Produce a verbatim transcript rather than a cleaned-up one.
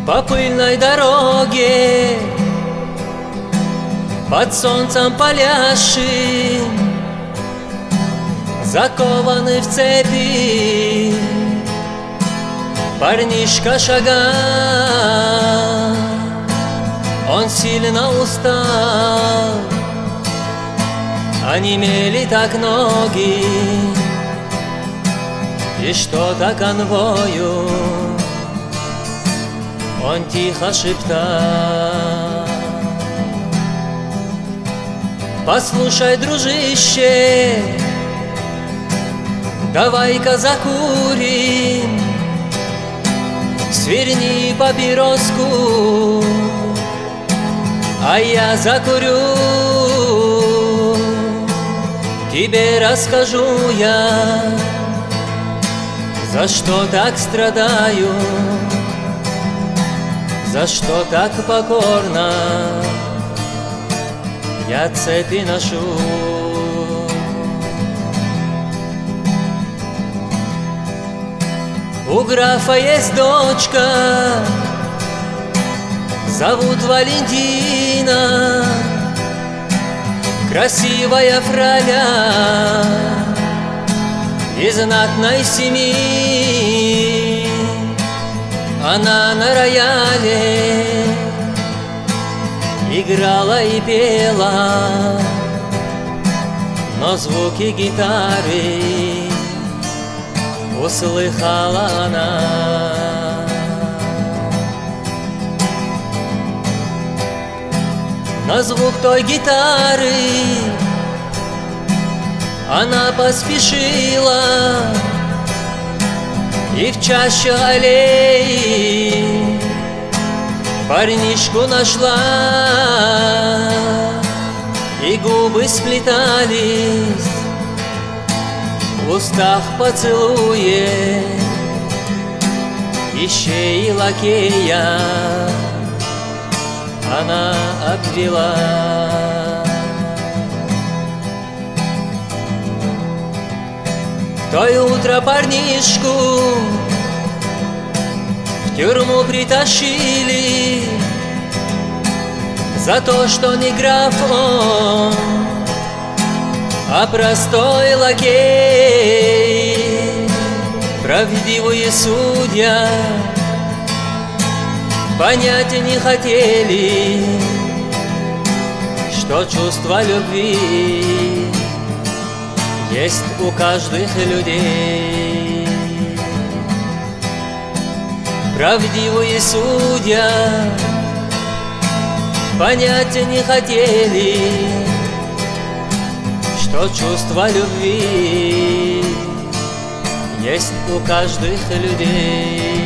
По пыльной дороге, под солнцем палящим, закованный в цепи, парнишка шагал. Он сильно устал, онемели так ноги, и что-то конвою он тихо шептал: послушай, дружище, давай-ка закурим, сверни папироску, а я закурю. Тебе расскажу я, за что так страдаю, за что так покорно я цепи ношу. У графа есть дочка, зовут Валентина, красивая фраля из знатной семьи. Она на рояле играла и пела, но звуки гитары услыхала она. На звук той гитары она поспешила и в чаще аллеи парнишку нашла, и губы сплетались, в устах поцелуе, и шеи лакея она обвела. В то утро парнишку в тюрьму притащили за то, что не граф он, а простой лакей. Правдивые судья понять не хотели, что чувство любви есть у каждых людей. Правдивые судья понять не хотели, что чувство любви есть у каждых людей.